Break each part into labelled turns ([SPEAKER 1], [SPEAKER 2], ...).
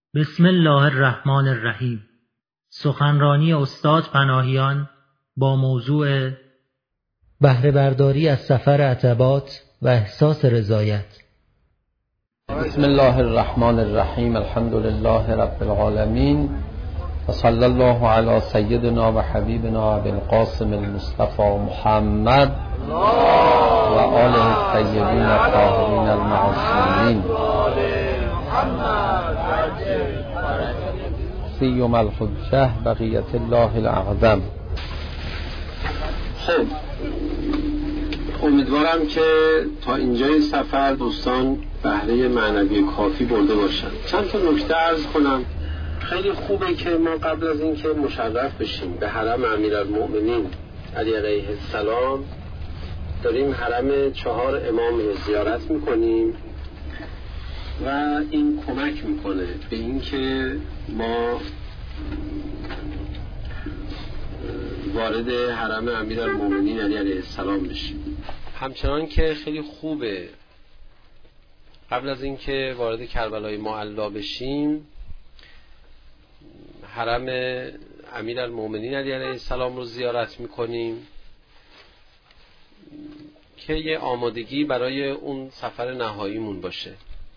[SPEAKER 1] بسم الله الرحمن الرحیم. سخنرانی استاد پناهیان با موضوع بهره برداری از سفر عتبات و احساس رضایت.
[SPEAKER 2] بسم الله الرحمن الرحیم. الحمد لله رب العالمین و صلی الله علی سیدنا و حبیبنا ابی القاسم المصطفى محمد و آله الطیبین الطاهرین المعصومین سیوم الحجه بقیت الله الاعظم.
[SPEAKER 3] خب امیدوارم که تا اینجای سفر دوستان بهره معنوی کافی برده باشن. چند تا نکته عرض کنم. خیلی خوبه که ما قبل از این که مشرف بشیم به حرم امیرالمؤمنین علی علیه السلام داریم حرم 4 امام رو زیارت میکنیم و این کمک میکنه به این که ما وارد حرم امیرالمؤمنین علی علیه السلام بشیم. همچنان که خیلی خوبه قبل از این که وارد کربلای معلا بشیم حرم امیرالمؤمنین علی علیه السلام رو زیارت میکنیم که یه آمادگی برای اون سفر نهاییمون باشه.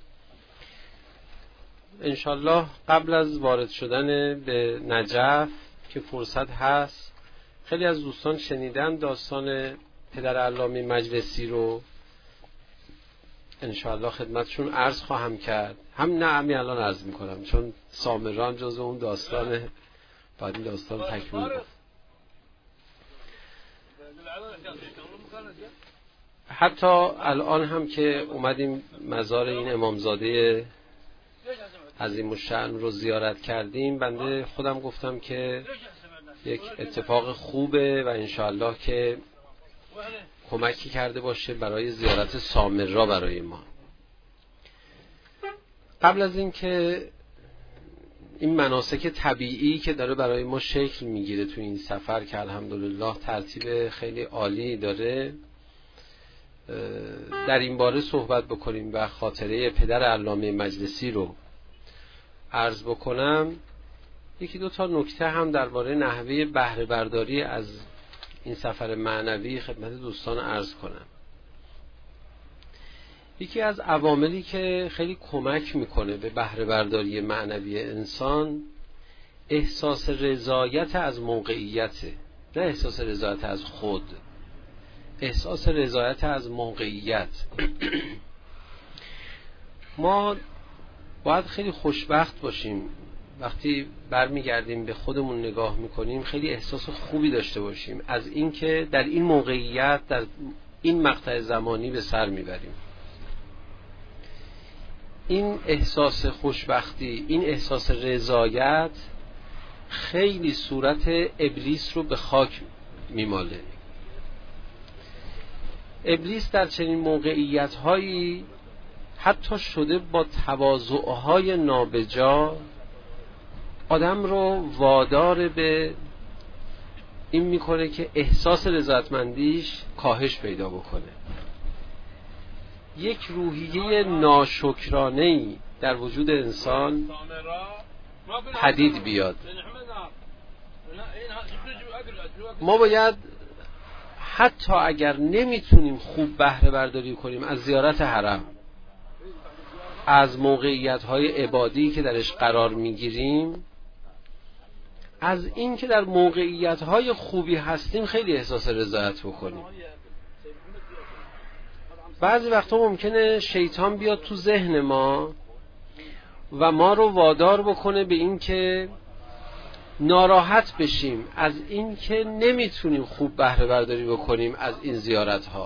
[SPEAKER 3] انشالله قبل از وارد شدن به نجف که فرصت هست، خیلی از دوستان شنیدن داستان پدر علامه مجلسی رو، انشالله خدمتشون عرض خواهم کرد. همین الان عرض میکنم چون سامران جزو اون داستانه، بعد این داستان تکمیل بود. حتی الان هم که اومدیم مزار این امامزاده عظیم الشأن رو زیارت کردیم، بنده خودم گفتم که یک اتفاق خوبه و انشاءالله که کمکی کرده باشه برای زیارت سامرا برای ما. قبل از این که این مناسک طبیعی که داره برای ما شکل میگیره تو این سفر که الحمدلله ترتیب خیلی عالی داره، در این باره صحبت بکنیم و خاطره پدر علامه مجلسی رو عرض بکنم. یکی دو تا نکته هم درباره نحوه بهره برداری از این سفر معنوی خدمت دوستان عرض کنم. یکی از عواملی که خیلی کمک میکنه به بهره برداری معنوی انسان احساس رضایت از موقعیت، نه احساس رضایت از خود، احساس رضایت از موقعیت. ما باید خیلی خوشبخت باشیم وقتی برمیگردیم به خودمون نگاه میکنیم، خیلی احساس خوبی داشته باشیم از این که در این موقعیت، در این مقطع زمانی به سر میبریم. این احساس خوشبختی، این احساس رضایت خیلی صورت ابلیس رو به خاک میماله. ابلیس در چنین موقعیت هایی حتی شده با تواضعهای نابجا آدم رو وادار به این میکنه که احساس رضایتمندیش کاهش پیدا بکنه، یک روحیه ناشکرانه‌ای در وجود انسان پدید بیاد. ما باید حتی اگر نمیتونیم خوب بهره برداری کنیم از زیارت حرم، از موقعیت‌های عبادی که درش قرار میگیریم، از این که در موقعیت‌های خوبی هستیم خیلی احساس رضایت بکنیم. بعضی وقتا ممکنه شیطان بیاد تو ذهن ما و ما رو وادار بکنه به این که ناراحت بشیم از این که نمیتونیم خوب بهره برداری بکنیم از این زیارت‌ها.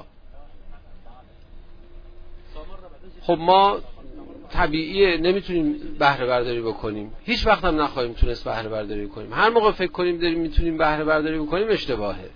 [SPEAKER 3] خب ما طبیعیه نمیتونیم بهره برداری بکنیم، هیچ وقت هم نخواهیم تونست بهره برداری کنیم. هر موقع فکر کنیم داریم میتونیم بهره برداری بکنیم اشتباهه.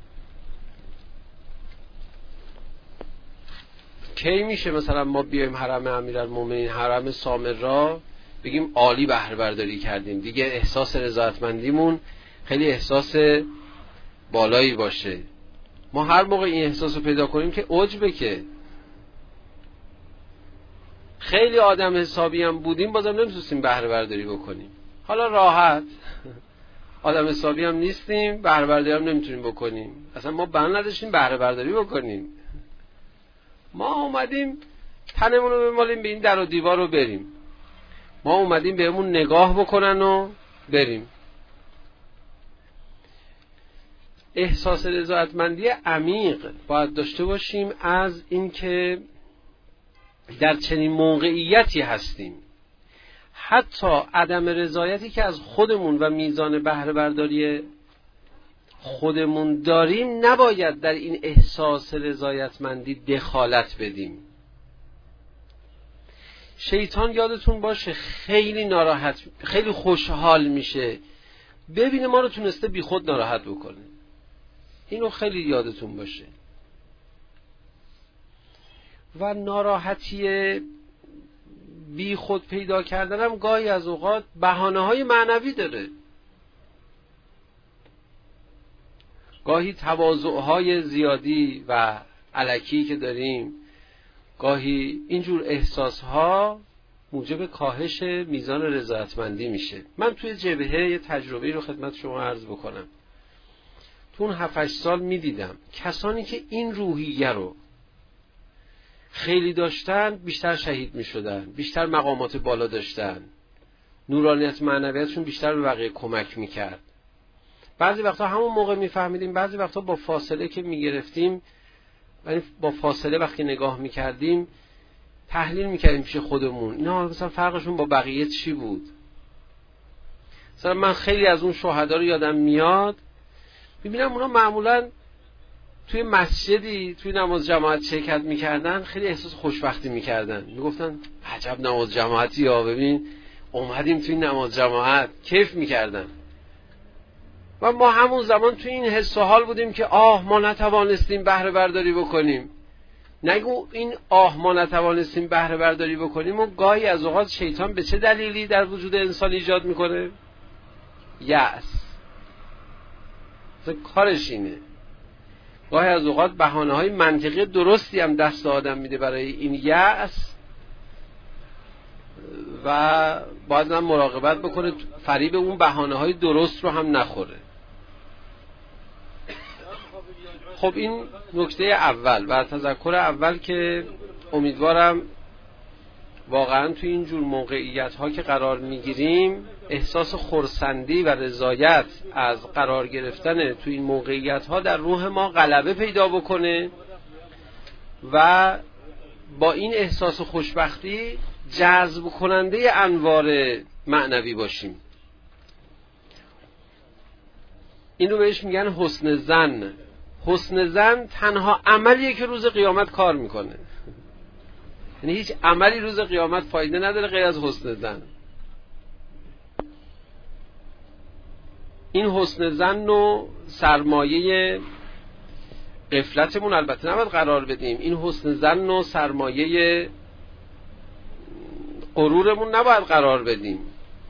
[SPEAKER 3] کی میشه مثلا ما بیایم حرم امیرالمؤمنین، حرم سامرا، بگیم عالی بهره برداری کردیم، دیگه احساس رضایتمندیمون خیلی احساس بالایی باشه؟ ما هر موقع این احساس رو پیدا کنیم که عجبه، که خیلی آدم حسابی هم بودیم بازم نمیتونستیم بهره برداری بکنیم. حالا راحت آدم حسابی هم نیستیم، بهره برداری هم نمیتونیم بکنیم. اصلا ما بنا نداشتیم بهره برداری بکنیم. ما اومدیم تنمون رو بمالیم به این در و دیوار رو بریم. ما اومدیم بهمون نگاه بکنن و بریم. احساس رضایتمندی عمیق باید داشته باشیم از اینکه در چنین موقعیتی هستیم. حتی عدم رضایتی که از خودمون و میزان بهره برداری خودمون داریم نباید در این احساس رضایتمندی دخالت بدیم. شیطان یادتون باشه خیلی ناراحت، خیلی خوشحال میشه ببینه ما رو تونسته بی خود ناراحت بکنه. اینو خیلی یادتون باشه. و ناراحتی بی خود پیدا کردن هم گاهی از اوقات بهانه‌های معنوی داره. گاهی تواضع‌های زیادی و الکی که داریم، گاهی اینجور احساس‌ها موجب کاهش میزان رضایتمندی میشه. من توی جبهه یه تجربه رو خدمت شما عرض بکنم. تو اون 7-8 سال میدیدم کسانی که این روحیه رو خیلی داشتن بیشتر شهید میشدن، بیشتر مقامات بالا داشتن، نورانیت معنویتشون بیشتر به بقیه کمک میکرد. بعضی وقتا همون موقع میفهمیدیم، بعضی وقتا با فاصله که میگرفتیم، یعنی با فاصله وقتی نگاه میکردیم تحلیل میکردیم پیش خودمون اینا مثلا فرقشون با بقیه چی بود. مثلا من خیلی از اون شهدا رو یادم میاد، میبینم اونا معمولا توی مسجدی توی نماز جماعت شرکت میکردن، خیلی احساس خوشبختی میکردن، میگفتن عجب نماز جماعتی ها، ببین اومدیم توی نماز جماعت، کیف میکردن. و ما همون زمان توی این حس و حال بودیم که ما نتوانستیم بهره برداری بکنیم. نگو این ما نتوانستیم بهره برداری بکنیم و گاهی از اوقات شیطان به چه دلیلی در وجود انسان ایجاد میکنه؟ یأس. کارش اینه. گاهی از اوقات بهانه‌های منطقی درستی هم دست آدم میده برای این یأس و باید هم مراقبت بکنه فریب اون بهانه‌های درست رو هم نخوره. خب این نکته اول و تذکر اول که امیدوارم واقعا توی این جور موقعیت‌ها که قرار میگیریم احساس خرسندی و رضایت از قرار گرفتن توی این موقعیت‌ها در روح ما غلبه پیدا بکنه و با این احساس خوشبختی جذب کننده انوار معنوی باشیم. این رو بهش میگن حسن ظن. حسن ظن تنها عملیه که روز قیامت کار میکنه. یعنی هیچ عملی روز قیامت فایده نداره غیر از حسن ظن. این حسن ظن رو سرمایه غفلتمون البته نباید قرار بدیم. این حسن ظن رو سرمایه غرورمون نباید قرار بدیم.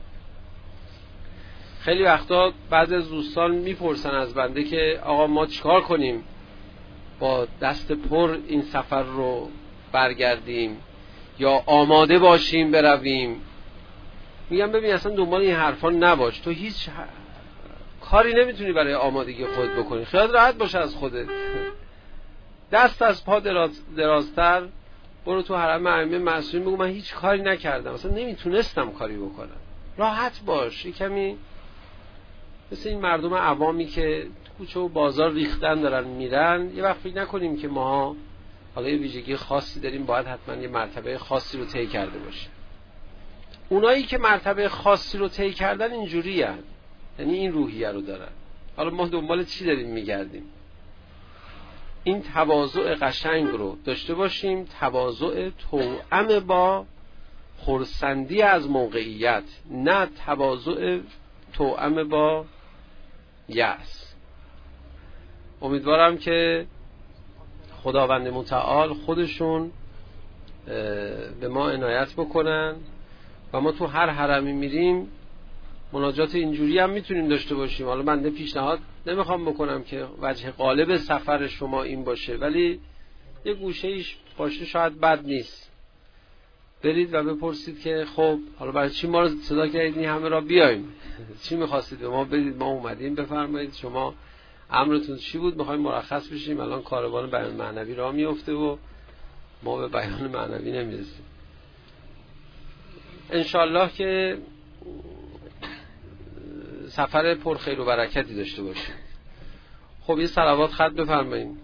[SPEAKER 3] خیلی وقتا بعضی از دوستان میپرسن از بنده که آقا ما چیکار کنیم با دست پر این سفر رو برگردیم یا آماده باشیم برویم. میگم ببین اصلا دنبال این حرفا نباش، تو هیچ کاری نمیتونی برای آمادگی خودت بکنی. خیال راحت باشه از خودت، دست از پا درازتر برو تو حرم ائمه معصومین بگو من هیچ کاری نکردم، اصلا نمیتونستم کاری بکنم. راحت باش. یه کمی مثل این مردم عوامی که کوچه و بازار ریختن دارن میرن، یه وقت فکر نکنیم که ما حالا یه ویژگی خاصی داریم باید حتما یه مرتبه خاصی رو طی کرده باشیم. اونایی که مرتبه خاصی رو طی کردن اینجوری هستن، یعنی این روحیه رو دارن. حالا ما دنبال چی داریم میگردیم؟ این تواضع قشنگ رو داشته باشیم، تواضع توأم با خرسندی از موقعیت، نه تواضع توأم با یأس. امیدوارم که خداوند متعال خودشون به ما عنایت بکنن و ما تو هر حرمی میریم مناجات اینجوری هم میتونیم داشته باشیم. حالا من پیشنهاد نمیخوام بکنم که وجه غالب سفر شما این باشه، ولی یه گوشه ایش باشه شاید بد نیست. برید و بپرسید که خب حالا برای چی ما رو صدا کردید همه را بیایم، چی می‌خواستید به ما بدید، ما اومدیم، بفرمایید شما امرتون چی بود، می‌خوایم مرخص بشیم، الان کاروان بیان معنوی راه میفته و ما به بیان معنوی نمیرسیم. انشالله که سفر پر خیر و برکتی داشته باشیم. خب یه صلوات ختم بفرمایید.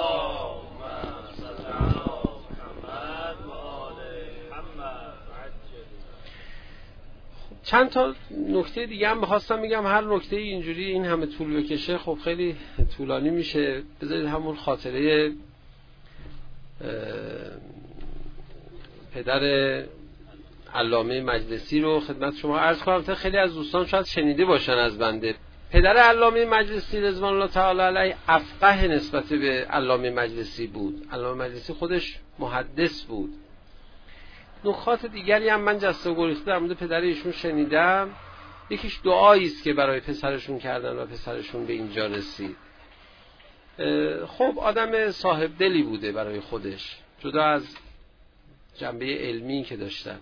[SPEAKER 3] چند تا نکته دیگه هم می‌خواستم بگم. هر نکته اینجوری این همه طول بکشه خب خیلی طولانی میشه. بذارید همون خاطره پدر علامه مجلسی رو خدمت شما عرض کنم تا خیلی از دوستان شاید شنیده باشن از بنده. پدر علامه مجلسی رضوان الله تعالی علیه افقه نسبت به علامه مجلسی بود. علامه مجلسی خودش محدث بود. نکات دیگری هم من جسته و گریخته در مورد پدر ایشون شنیدم. یکیش دعایی است که برای پسرشون کردن و پسرشون به اینجا رسید. خب آدم صاحب دلی بوده برای خودش، جدا از جنبه علمی که داشتن.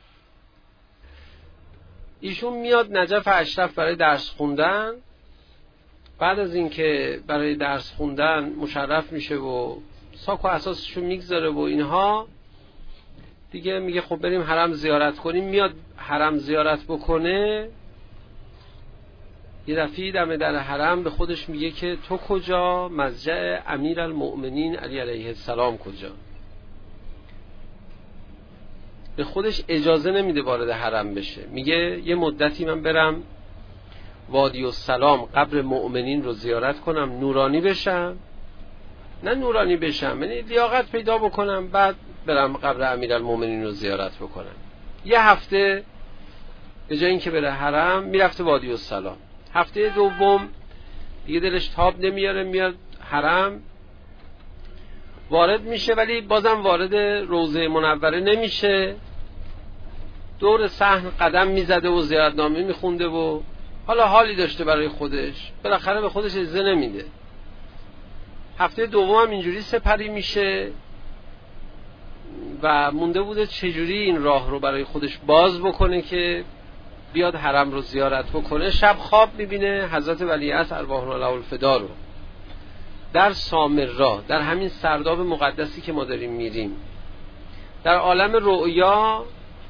[SPEAKER 3] ایشون میاد نجف اشرف برای درس خوندن. بعد از اینکه برای درس خوندن مشرف میشه و ساک و اساسشو میگذاره و اینها، دیگه میگه خب بریم حرم زیارت کنیم. میاد حرم زیارت بکنه، یه دفعه دم در حرم به خودش میگه که تو کجا؟ مضجع امیرالمؤمنین علی علیه السلام کجا؟ به خودش اجازه نمیده وارد حرم بشه. میگه یه مدتی من برم وادی السلام قبر مؤمنین رو زیارت کنم، نورانی بشم. نه نورانی بشم، یعنی لیاقت پیدا بکنم، بعد برم قبر امیرالمؤمنین رو زیارت بکنم. یه هفته به جای اینکه بره حرم میرفته وادی السلام. هفته دوم دیگه دلش تاب نمیاره، میاد حرم وارد میشه، ولی بازم وارد روضه منوره نمیشه. دور صحن قدم میزده و زیارتنامه میخونده و حالی داشته برای خودش. بالاخره به خودش اجازه نمیده. هفته دوم هم اینجوری سپری میشه و مونده بوده چجوری این راه رو برای خودش باز بکنه که بیاد حرم رو زیارت بکنه. شب خواب میبینه حضرت ولیعصر ارواحنا له الفدا رو در سامرا، در همین سرداب مقدسی که ما داریم میریم، در عالم رؤیا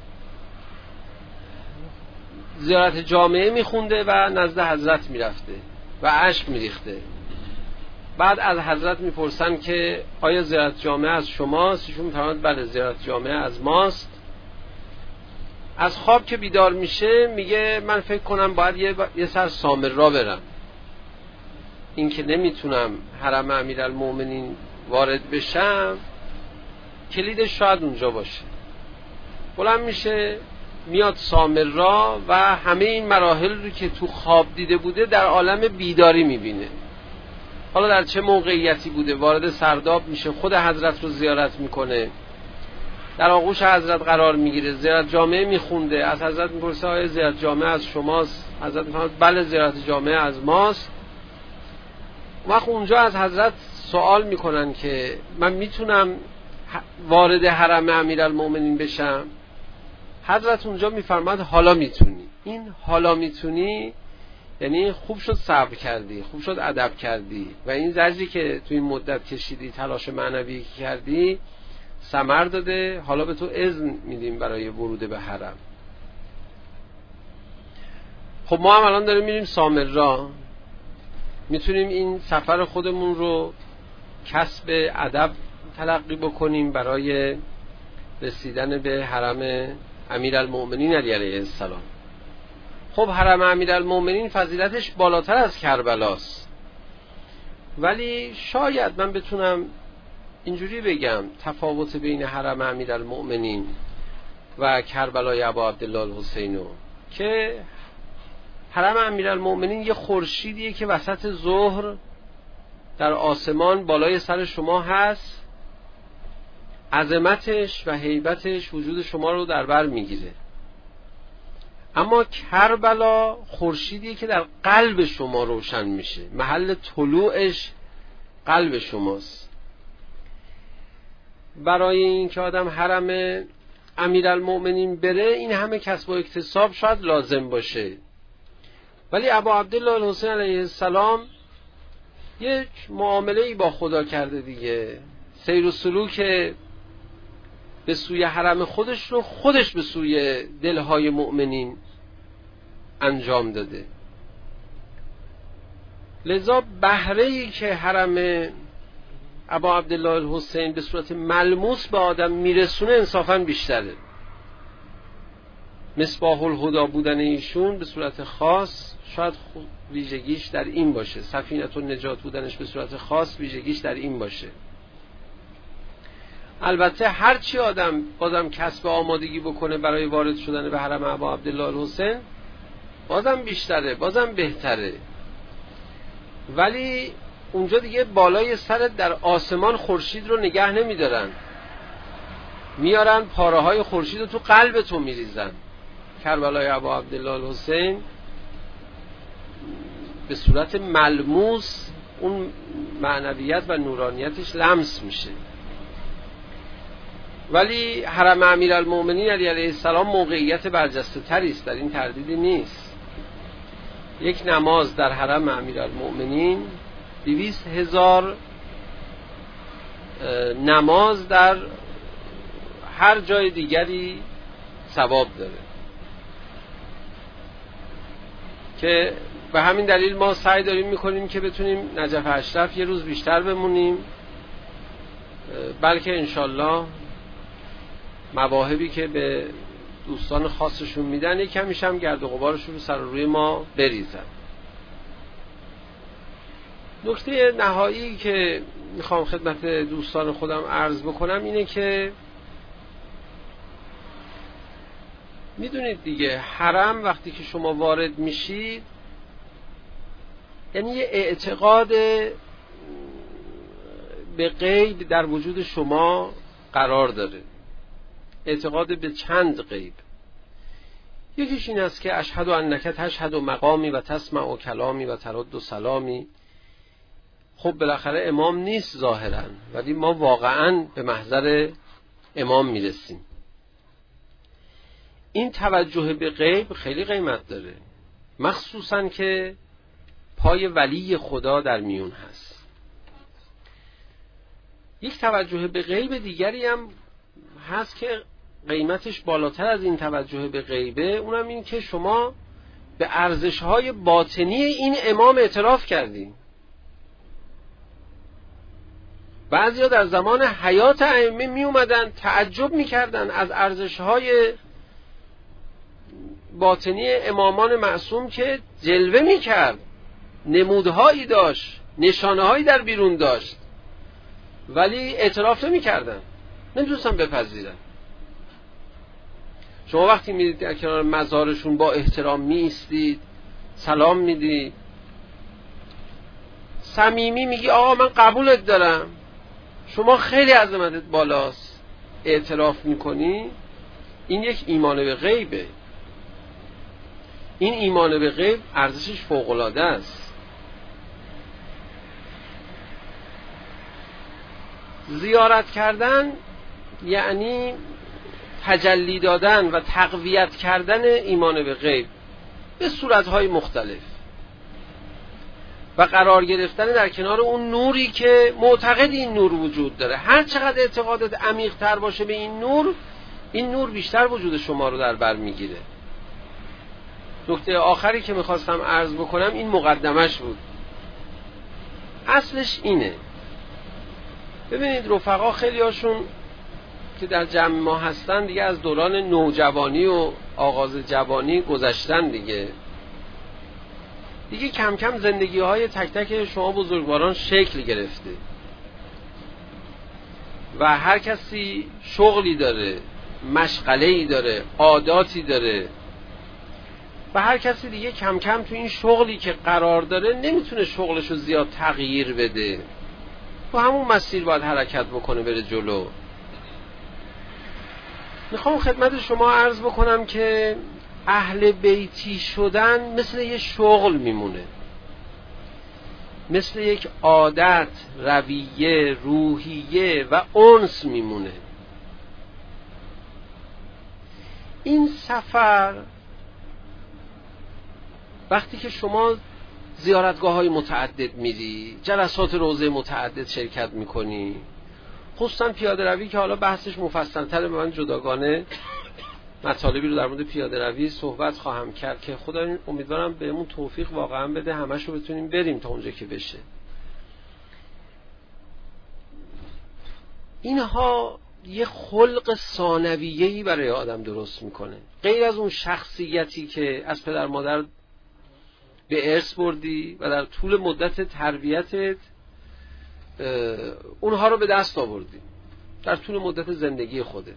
[SPEAKER 3] زیارت جامعه میخونده و نزد حضرت میرفته و اشک میریخته. بعد از حضرت میپرسن که آیا زیارت جامعه از شماست؟ ایشون میفرماید بله زیارت جامعه از ماست. از خواب که بیدار میشه میگه من فکر کنم باید یه سر سامرا برم. این که نمیتونم حرم امیرالمؤمنین وارد بشم، کلیدش شاید اونجا باشه. بلند میشه میاد سامرا و همه این مراحل رو که تو خواب دیده بوده در عالم بیداری میبینه. حالا در چه موقعیتی بوده، وارد سرداب میشه، خود حضرت رو زیارت میکنه، در آغوش حضرت قرار میگیره، زیارت جامعه میخونده، از حضرت میپرسه آیا زیارت جامعه از شماست؟ حضرت میفرماید بله زیارت جامعه از ماست. وقت اونجا از حضرت سوال میکنن که من میتونم وارد حرم امیرالمؤمنین بشم؟ حضرت اونجا میفرماید حالا میتونی. این حالا میتونی یعنی خوب شد صبر کردی، خوب شد ادب کردی و این زجری که تو این مدت کشیدی، تلاش معنوی که کردی ثمر داده، حالا به تو اذن میدیم برای ورود به حرم. خب ما هم الان داریم میریم سامرا، میتونیم این سفر خودمون رو کسب ادب تلقی بکنیم برای رسیدن به حرم امیرالمؤمنین علی علیه السلام. خب حرم امیرالمؤمنین فضیلتش بالاتر از کربلاست، ولی شاید من بتونم اینجوری بگم تفاوت بین حرم امیرالمؤمنین و کربلای ابا عبدالله الحسینو که حرم امیرالمؤمنین یه خورشیدیه که وسط ظهر در آسمان بالای سر شما هست، عظمتش و هیبتش وجود شما رو در بر میگیره. اما کربلا خورشیدیه که در قلب شما روشن میشه، محل طلوعش قلب شماست. برای این که آدم حرم امیرالمؤمنین بره این همه کسب و اکتساب شاید لازم باشه، ولی ابا عبدالله الحسین علیه السلام یک معامله‌ای با خدا کرده دیگه. سیر و سلوک به سوی حرم خودش رو خودش به سوی دلهای مؤمنین انجام داده. لذا بهره‌ای که حرم ابا عبدالله الحسین به صورت ملموس به آدم میرسونه انصافاً بیشتره. مصباح الهدی بودن ایشون به صورت خاص شاید ویژگیش در این باشه، سفینه النجات بودنش به صورت خاص ویژگیش در این باشه. البته هرچی آدم بازم کسب آمادگی بکنه برای وارد شدن به حرم ابا عبدالله الحسین بازم بیشتره، بازم بهتره، ولی اونجا دیگه بالای سرت در آسمان خورشید رو نگه نمیدارن، میارن پاره های خورشید رو تو قلب تو میریزن. کربلای ابا عبدالله الحسین به صورت ملموس اون معنویت و نورانیتش لمس میشه. ولی حرم امیرالمؤمنین علی علیه السلام موقعیت برجسته تری است، در این تردیدی نیست. یک نماز در حرم امیرالمؤمنین 200,000 نماز در هر جای دیگری ثواب داره، که به همین دلیل ما سعی داریم میکنیم که بتونیم نجف اشرف یه روز بیشتر بمونیم، بلکه انشالله مواهبی که به دوستان خاصشون میدن یک کمیش هم گرد و غبارشون رو سر روی ما بریزن. نکته نهایی که میخوام خدمت دوستان خودم عرض بکنم اینه که میدونید دیگه حرم وقتی که شما وارد میشید یعنی یه اعتقاد به غیب در وجود شما قرار داره، اعتقاد به چند غیب. یکیش این است که اشهد انک تشهد مقامی و تسمع و کلامی و ترد و سلامی. خب بالاخره امام نیست ظاهرا، ولی ما واقعا به محضر امام میرسیم. این توجه به غیب خیلی قیمت داره، مخصوصا که پای ولی خدا در میون هست. یک توجه به غیب دیگری هم هست که قیمتش بالاتر از این توجه به غیبه، اونم این که شما به ارزش‌های باطنی این امام اعتراف کردین. بعضیا در زمان حیات ائمه می اومدن تعجب می‌کردن از ارزش‌های باطنی امامان معصوم که جلوه می‌کرد، نمودهایی داشت، نشانه‌هایی در بیرون داشت، ولی اعتراف نمی‌کردن، نمی‌تونستن بپذیرن. شما وقتی میرید در کنار مزارشون با احترام می‌ایستید، سلام میدید، صمیمی میگی آقا من قبولت دارم، شما خیلی عظمتت بالاست، اعتراف میکنی، این یک ایمان به غیبه. این ایمان به غیب ارزشش فوق‌العاده است. زیارت کردن یعنی تجلی دادن و تقویت کردن ایمان به غیب به صورت‌های مختلف و قرار گرفتن در کنار اون نوری که معتقد این نور وجود داره. هر چقدر اعتقادت عمیق‌تر باشه به این نور بیشتر وجود شما رو در بر میگیره. نکته آخری که میخواستم عرض بکنم این مقدمش بود. اصلش اینه، ببینید رفقا خیلی هاشون که در جمع ما هستن دیگه از دوران نوجوانی و آغاز جوانی گذشتن، دیگه کم کم زندگی های تک تک شما بزرگواران شکل گرفته و هر کسی شغلی داره، مشغله‌ای داره، عاداتی داره و هر کسی دیگه کم کم تو این شغلی که قرار داره نمیتونه شغلشو زیاد تغییر بده، تو همون مسیر باید حرکت بکنه بره جلو. میخوام خدمت شما عرض بکنم که اهل بیتی شدن مثل یه شغل میمونه، مثل یک عادت، رویه، روحیه و انس میمونه. این سفر وقتی که شما زیارتگاه‌های متعدد میری، جلسات روزه متعدد شرکت میکنی، خصوصا پیاده روی که حالا بحثش مفصل‌تره، من جداگانه مطالبی رو در مورد پیاده روی صحبت خواهم کرد که خدا امیدوارم بهمون توفیق واقعا بده همشو بتونیم بریم تا اونجا که بشه. اینها یه خلق ثانویه‌ای برای آدم درست میکنه، غیر از اون شخصیتی که از پدر مادر به ارث بردی و در طول مدت تربیتت اونها رو به دست آوردی در طول مدت زندگی خودت.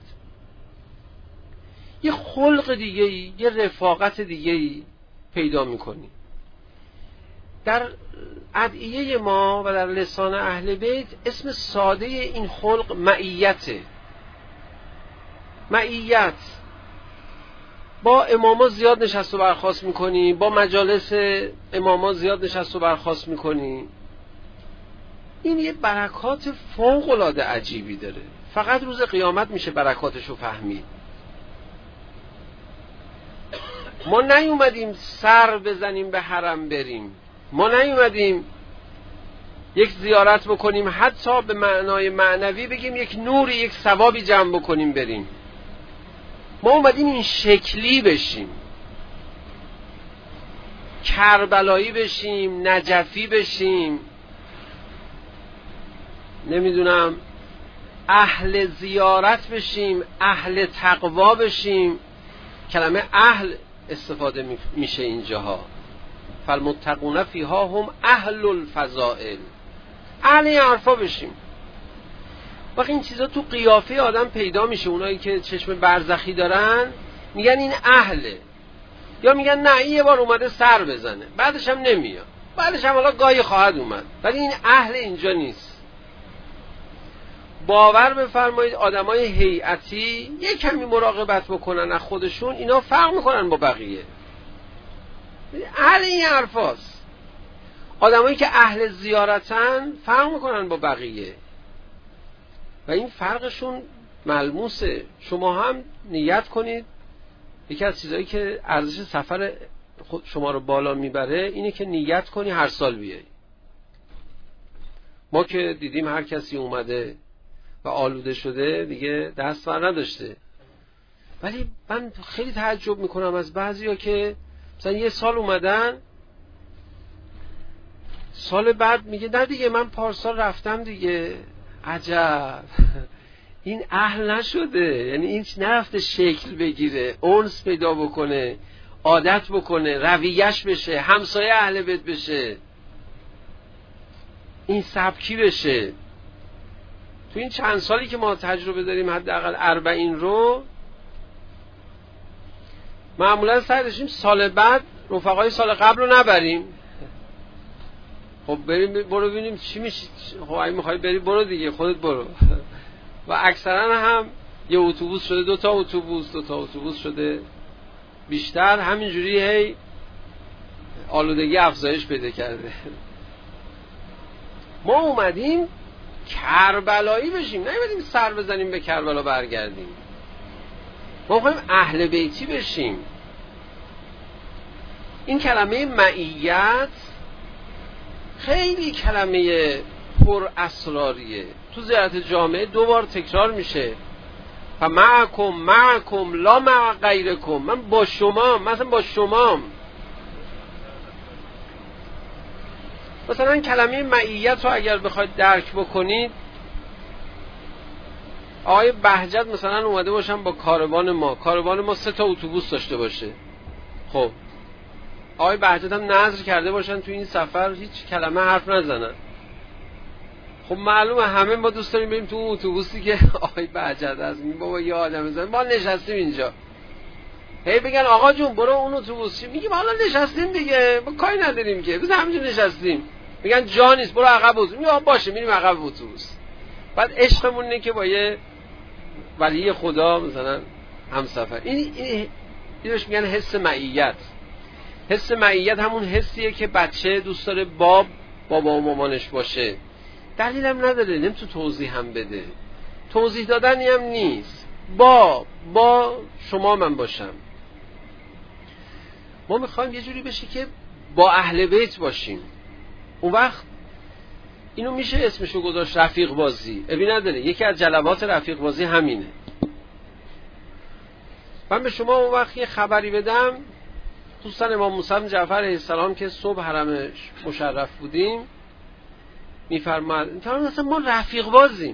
[SPEAKER 3] یه خلق دیگه‌ای، یه رفاقت دیگه‌ای پیدا میکنی. در ادعیه ما و در لسان اهل بیت اسم ساده این خلق معیته. معیت. با اماما زیاد نشست و برخاست میکنی، با مجالس اماما زیاد نشست و برخاست میکنی. این یه برکات فوق العاده عجیبی داره، فقط روز قیامت میشه برکاتشو فهمید. ما نیومدیم سر بزنیم به حرم بریم، ما نیومدیم یک زیارت بکنیم حتی به معنای معنوی بگیم یک نوری یک ثوابی جمع بکنیم بریم. ما اومدیم این شکلی بشیم، کربلایی بشیم، نجفی بشیم، نمیدونم اهل زیارت بشیم، اهل تقوا بشیم. کلمه اهل استفاده میشه اینجاها، فالمتقون فیها هم اهل الفضائل، اهل این حرفا بشیم. وقتی این چیزا تو قیافه آدم پیدا میشه، اونایی که چشم برزخی دارن میگن این اهله، یا میگن نه این یه بار اومده سر بزنه بعدش هم نمیاد، بعدش هم حالا گاهی خواهد اومد، ولی این اهل اینجا نیست. باور بفرمایید آدمای هیئتی یک کمی مراقبت بکنن از خودشون، اینا فرق میکنن با بقیه. اهل این حرفاست. آدمایی که اهل زیارتن فرق میکنن با بقیه و این فرقشون ملموسه. شما هم نیت کنید، یکی از چیزایی که ارزش سفر شما رو بالا میبره اینه که نیت کنی هر سال بیایی. ما که دیدیم هر کسی اومده و آلوده شده دیگه دست بر نداشته، ولی من خیلی تعجب میکنم از بعضیا که مثلا یه سال اومدن، سال بعد میگه نه دیگه من پارسال رفتم دیگه. عجب، این اهل نشده، یعنی این نرفته شکل بگیره، انس پیدا بکنه، عادت بکنه، رویش بشه، همسایه اهل بیت بشه، این سبکی بشه. تو این چند سالی که ما تجربه داریم حداقل 40 رو معمولا سعی داشتیم سال بعد رفقای سال قبل رو نبریم. خب بریم برو ببینیم چی میشه. خب اگه میخوای بری برو دیگه، خودت برو. و اکثرا هم یه اتوبوس شده 2 تا اتوبوس شده بیشتر، همینجوری هی آلودگی افزایش پیدا کرده. ما اومدیم کربلایی بشیم، نمیدیم سر بزنیم به کربلا برگردیم. ما میخوایم اهل بیتی بشیم. این کلمه معیت خیلی کلمه پر اسراریه. تو زیارت جامعه 2 بار تکرار میشه، معکم لا مع غیرکم، من با شما، مثلا با شمام. مثلا کلمه معیت رو اگر بخواید درک بکنید، آقای بهجت مثلا اومده باشن با کاروان ما 3 تا اتوبوس داشته باشه. خب آقای بهجت هم نذر کرده باشن تو این سفر هیچ کلمه حرف نزنن. خب معلومه همه ما دوست داریم بریم تو اون اتوبوسی که آقای بهجت هست. میگه بابا یه آدم بزن، ما نشستیم اینجا، هی بگن آقا جون برو اون اتوبوس. میگیم حالا نشستیم دیگه، ما کاری نداریم که، بس همینجا نشستیم. میگن جا نیست برو عقب اتوبوس. میگم باشه میریم عقب اتوبوس. بعد عشقمون اینه که با یه ولی خدا مثلا همسفر. این بهش میگن حس معیت. حس معیت همون حسیه که بچه دوست داره بابا و مامانش باشه. دلیل هم نداره، نمیتونه توضیح هم بده، توضیح دادنی هم نیست. با شما من باشم. ما میخوایم یه جوری بشه که با اهل بیت باشیم. اون وقت اینو میشه اسمشو گذاشت رفیق بازی. ابی نداره، یکی از جلبات رفیق بازی همینه. من به شما اون وقت یه خبری بدم، دوستان امام موسی بن جعفر علیه السلام که صبح حرم مشرف بودیم میفرماد مثلا ما رفیق بازیم.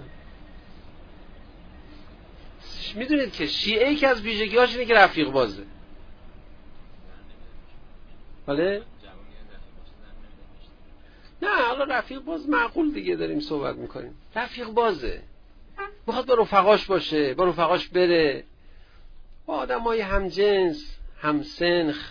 [SPEAKER 3] میدونید که شیعه که از ویژگی‌هاش اینه که رفیق بازه. بله؟ نه حالا رفیق باز معقول دیگه داریم صحبت میکنیم. رفیق بازه، میخواد با رفقاش باشه، با رفقاش بره، با آدمای همجنس همسنخ.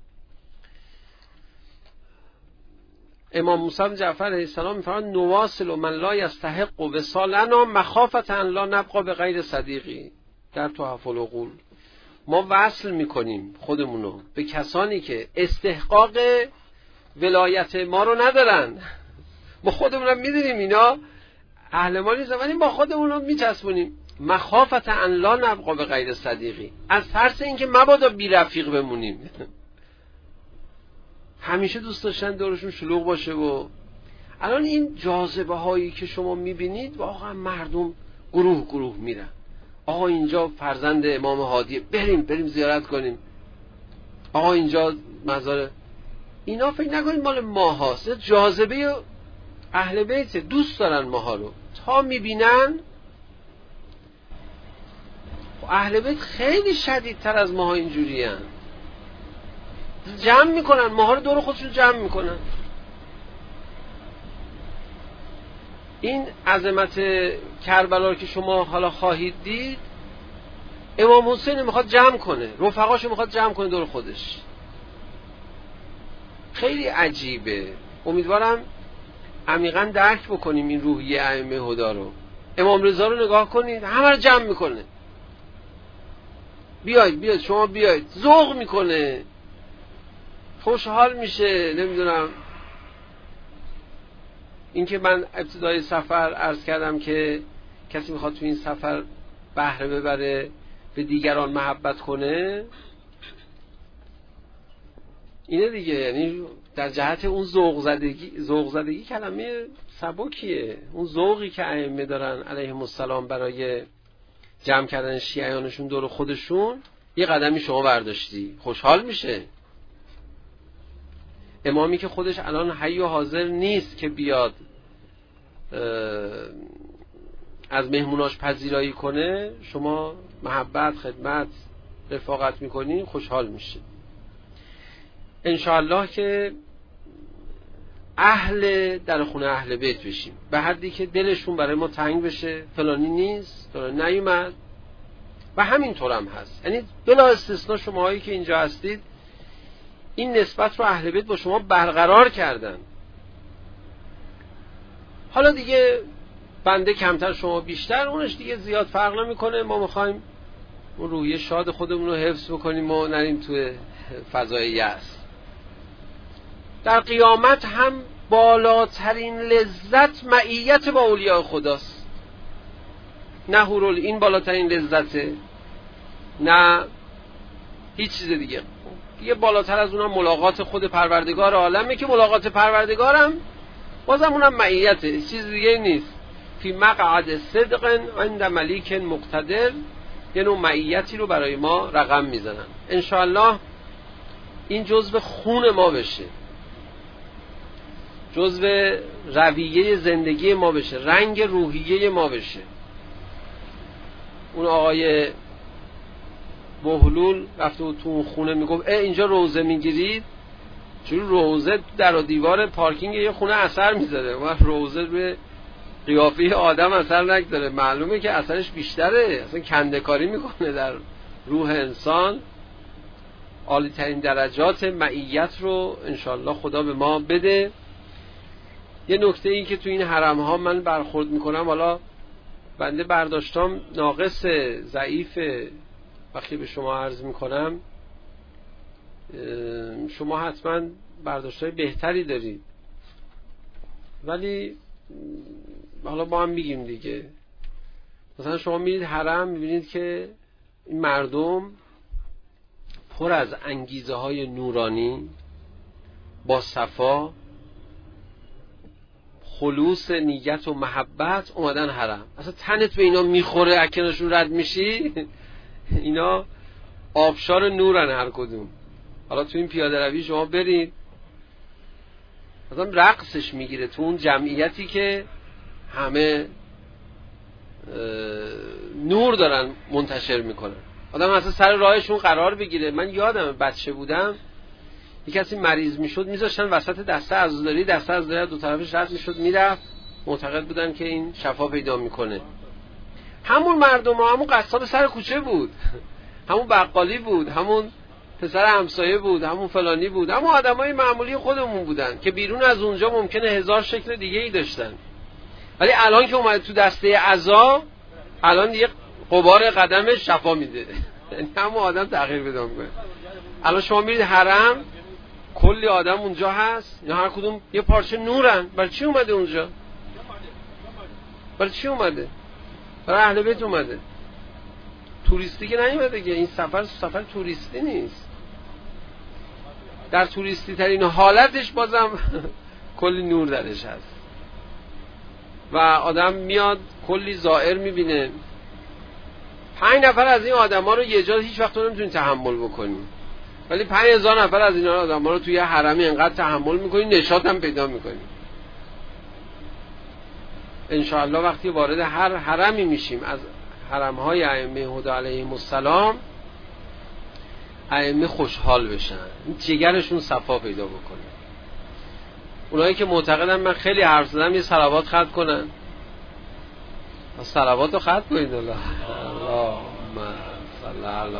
[SPEAKER 3] امام موسی بن جعفر علیه السلام میفرماد نواصل من لا یستحق وصالنا مخافة ان لا نبقى بغیر صدیقی. در تحف العقول ما وصل میکنیم خودمونو به کسانی که استحقاق ولایت ما رو ندارن. ما خودمونم میدونیم اینا اهل ما نیستن، ولی با خودمونم میچسبونیم. مخافة ان لا نبقى بغیر صدیقی، از ترس اینکه مبادا بی رفیق بمونیم. همیشه دوست داشتن دورشون شلوغ باشه. و الان این جاذبه هایی که شما میبینید واقعا مردم گروه میرن. آقا اینجا فرزند امام هادیه، بریم زیارت کنیم. آقا اینجا مزار. اینا فکر نکنید مال ما هاست، جاذبه اهل بیت، دوست دارن ماها رو. تا میبینن اهل بیت خیلی شدیدتر از ماها اینجوری هن. جمع میکنن ماها رو، دور خودشون جمع میکنن. این عظمت کربلا رو که شما حالا خواهید دید، امام حسین میخواد جمع کنه، رفقاشو میخواد جمع کنه دور خودش. خیلی عجیبه. امیدوارم عمیقا درک بکنیم این روحیه ائمه هدا رو. امام رضا رو نگاه کنید، همه رو جمع میکنه. بیاید شما بیاید، ذوق میکنه، خوشحال میشه. نمیدونم این که من ابتدای سفر عرض کردم که کسی میخواد تو این سفر بهره ببره، به دیگران محبت کنه، اینه دیگه. یعنی در جهت اون ذوق زدگی کلمه سبکیه. اون ذوقی که ائمه دارن علیهم السلام برای جمع کردن شیعیانشون دور خودشون، یه قدمی شما برداشتی، خوشحال میشه. امامی که خودش الان حی و حاضر نیست که بیاد از مهموناش پذیرایی کنه، شما محبت، خدمت، رفاقت میکنی، خوشحال میشه. انشاءالله که اهل در خونه اهل بیت بشیم، به حدی که دلشون برای ما تنگ بشه. فلانی نیست، فلانی نیومد. و همینطور هم هست. یعنی بلا استثناء شماهایی که اینجا هستید این نسبت رو اهل بیت با شما برقرار کردن. حالا دیگه بنده کمتر شما بیشتر، اونش دیگه زیاد فرق نمیکنه. ما میخوایم اون روحیه شاد خودمون رو حفظ بکنیم و نریم توی فضای یأس. در قیامت هم بالاترین لذت معیت با اولیاء خداست. نه حورالعین بالاترین لذته، نه هیچ چیز دیگه. دیگه بالاتر از اونم ملاقات خود پروردگار عالمه که ملاقات پروردگارم بازم اونم معیته، چیز دیگه نیست. فی مقعد صدق عند ملیک مقتدر، یه نوع معیتی رو برای ما رقم میزنن. انشاءالله این جزو خون ما بشه، جزو رویه زندگی ما بشه، رنگ روحیه ما بشه. اون آقای بهلول رفته بود تو اون خونه، میگفت اینجا روزه میگیرید؟ چون روزه در و دیوار پارکینگ یه خونه اثر میذاره و روزه روی قیافه آدم اثر نگذاره. معلومه که اثرش بیشتره، اصلا کنده‌کاری میکنه در روح انسان. عالی ترین درجات معیت رو انشالله خدا به ما بده. یه نکته این که تو این حرم ها من برخورد میکنم، حالا بنده برداشتام ناقص، ضعیف، وقتی به شما عرض میکنم شما حتما برداشتای بهتری دارید، ولی حالا با هم میگیم دیگه. مثلا شما میرید حرم میبینید که این مردم پر از انگیزه های نورانی با صفا، خلوص نیت و محبت اومدن حرم. اصلا تنت به اینا میخوره، اکنشون رد میشی اینا آبشار نورن هر کدوم. حالا تو این پیاده روی شما برید مثلا رقصش میگیره تو اون جمعیتی که همه نور دارن منتشر میکنن. آدم اصلا سر راهشون قرار بگیره. من یادم بچه بودم یک کسی مریض میشد میذاشتن وسط دسته عزاداری دو طرفش رد میشد میرفت، معتقد بودن که این شفا پیدا میکنه. همون مردم ها، همون قصاب سر کوچه بود، همون بقالی بود، همون پسر همسایه بود، همون فلانی بود، همون آدمای معمولی خودمون بودن که بیرون از اونجا ممکنه 1000 شکل دیگه ای داشتن. ولی الان که اومده تو دسته عزا، الان یه غبار قدمش شفا میده. یعنی همون آدم تغییر پیدا میکنه. الان شما میرید حرم، کلی آدم اونجا هست، یا هر کدوم یه پارچه نورن. برای چی اومده اونجا؟ برای چی اومده؟ برای اهل بیت اومده. توریستی که نیومده که. این سفر توریستی نیست. در توریستی ترین حالتش بازم کلی نور درش هست و آدم میاد کلی زائر میبینه. 5 نفر از این آدم ها رو یه جا هیچ وقت نمیتونی تحمل بکنی، ولی 5000 نفر از این آدم ها رو توی حرمی انقدر تحمل میکنی، نشاط هم پیدا میکنی. انشاءالله وقتی وارد هر حرمی میشیم از حرمهای ائمه هدی علیهم السلام، ائمه خوشحال بشن، جگرشون صفا پیدا بکنه. اونایی که معتقدن من خیلی حرف زدم یه صلوات ختم کنن. صلوات رو ختم کنید. اللهم صل علی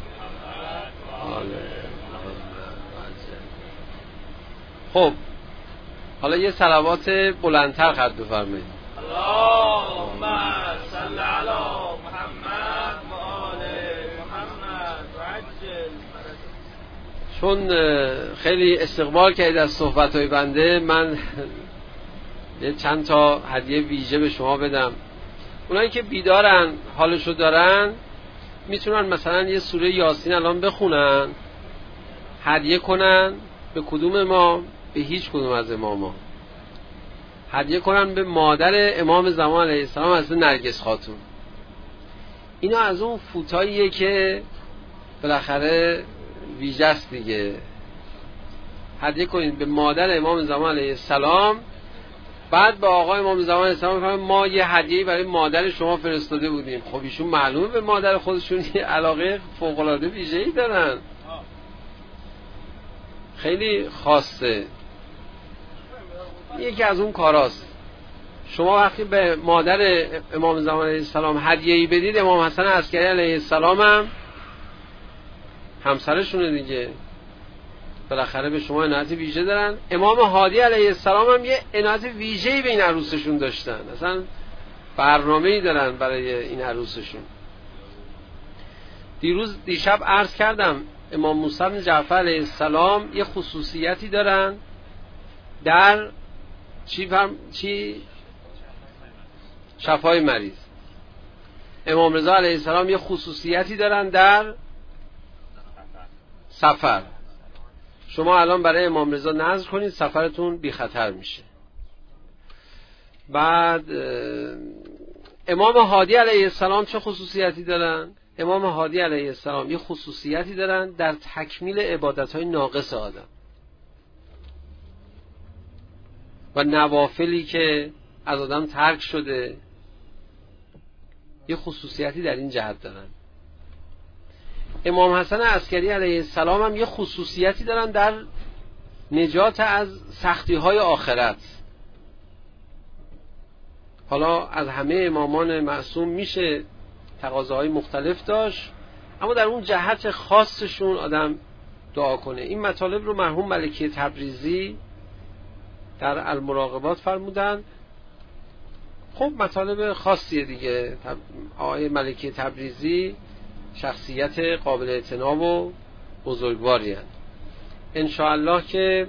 [SPEAKER 3] خب حالا یه صلوات بلندتر ختم بفرمایید.
[SPEAKER 4] اللهم صل علی محمد و آل محمد و عجل.
[SPEAKER 3] چون خیلی استقبال کردید از صحبت‌های بنده، من یه چند تا هدیه ویژه به شما بدم. اونایی که بیدارن، حالشو دارن، میتونن مثلا یه سوره یاسین الان بخونن، هدیه کنن به کدوم ما؟ به هیچ کدوم از اماما. هدیه کنن به مادر امام زمان علیه السلام حضرت نرگس خاتون. اینا از اون فوتاییه که بالاخره ویژه است دیگه. هدیه کنید به مادر امام زمان علیه السلام. بعد به آقای امام زمان علیه السلام ما یه هدیه‌ای برای مادر شما فرستاده بودیم. خب ایشون معلومه به مادر خودشون یه علاقه فوق‌العاده ویژه‌ای دارن، خیلی خاصه. یکی از اون کاراست. شما وقتی به مادر امام زمان علیه السلام هدیه‌ای بدید، امام حسن عسکری علیه السلام هم همسرشونه دیگه، بالاخره به شما عنایت ویژه دارن. امام هادی علیه السلام هم یه عنایت ویژه‌ای به این عروسشون داشتن، اصلا برنامه‌ای دارن برای این عروسشون. دیشب عرض کردم امام موسی بن جعفر علیه السلام یه خصوصیتی دارن در شفای مریض. امام رضا علیه السلام یه خصوصیتی دارن در سفر. شما الان برای امام رضا نذر کنید، سفرتون بی خطر میشه. بعد امام هادی علیه السلام چه خصوصیتی دارن؟ امام هادی علیه السلام یه خصوصیتی دارن در تکمیل عبادت‌های ناقص آدم و نوافلی که از آدم ترک شده، یه خصوصیتی در این جهت دارن. امام حسن عسکری علیه السلام هم یه خصوصیتی دارن در نجات از سختی‌های آخرت. حالا از همه امامان معصوم میشه تقاضاهای مختلف داشت، اما در اون جهت خاصشون آدم دعا کنه. این مطالب رو مرحوم ملکی تبریزی در المراقبات فرمودن. خب مطالب خاصیه دیگه. آقای ملکی تبریزی شخصیت قابل اعتناب و بزرگواری هست. انشاءالله که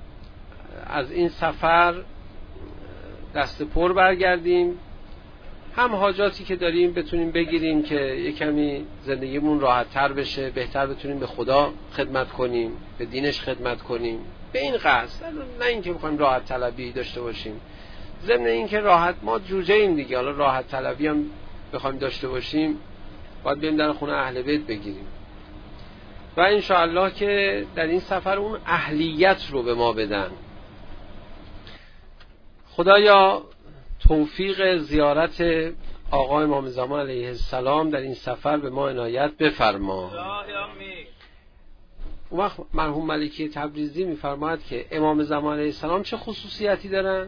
[SPEAKER 3] از این سفر دست پر برگردیم هم حاجاتی که داریم بتونیم بگیریم که یک کمی زندگیمون راحت تر بشه، بهتر بتونیم به خدا خدمت کنیم، به دینش خدمت کنیم، به این قصد. نه اینکه بخوایم راحت طلبی داشته باشیم، ضمن اینکه راحت ما جوجه ایم دیگه، حالا راحت طلبی هم بخوایم داشته باشیم باید بریم در خونه اهل بیت بگیریم و انشاءالله که در این سفر اون اهلیت رو به ما بدن. خدایا توفیق زیارت آقا امام زمان علیه السلام در این سفر به ما عنایت بفرما. اون وقت مرحوم ملکی تبریزی میفرماید که امام زمان علیه السلام چه خصوصیتی دارن؟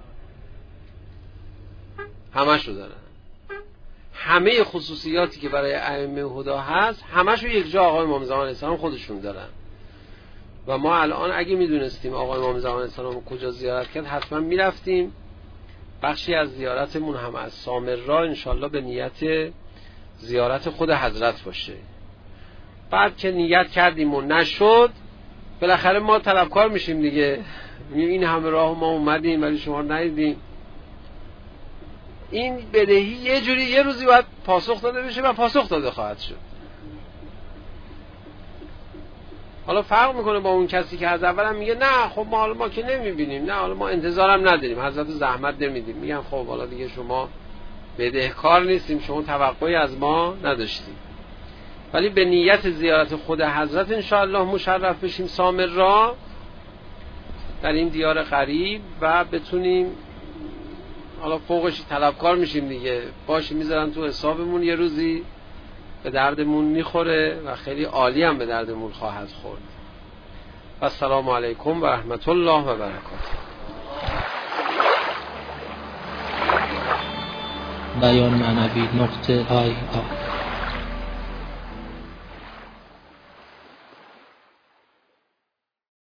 [SPEAKER 3] همشو دارن. همه خصوصیاتی که برای ائمه هدی هست همشو یک جا آقا امام زمان علیه السلام خودشون دارن. و ما الان اگه میدونستیم آقا امام زمان علیه السلام کجا زیارت کرد حتما میرفتیم. بخشی از زیارتمون هم از سامرا انشالله به نیت زیارت خود حضرت باشه. بعد که نیت کردیم و نشد بالاخره ما طلبکار میشیم دیگه، این همه راه ما اومدیم ولی شما ندیدیم. این بدهی یه جوری یه روزی باید پاسخ داده بشه و پاسخ داده خواهد شد. حالا فرق میکنه با اون کسی که از اول هم میگه نه خب ما که نمیبینیم، نه حالا ما انتظارم نداریم، حضرت زحمت نمیدیم. میگم خب حالا دیگه شما بدهکار نیستیم، شما توقعی از ما نداشتیم. ولی به نیت زیارت خود حضرت انشاءالله مشرف بشیم سامرا در این دیار غریب و بتونیم، حالا فوقش طلبکار میشیم دیگه، باشه میذارن تو حسابمون، یه روزی به دردمون میخوره و خیلی عالی هم به دردمون خواهد خورد. و السلام علیکم و رحمت الله و برکاته.
[SPEAKER 1] بیان معنوی .ir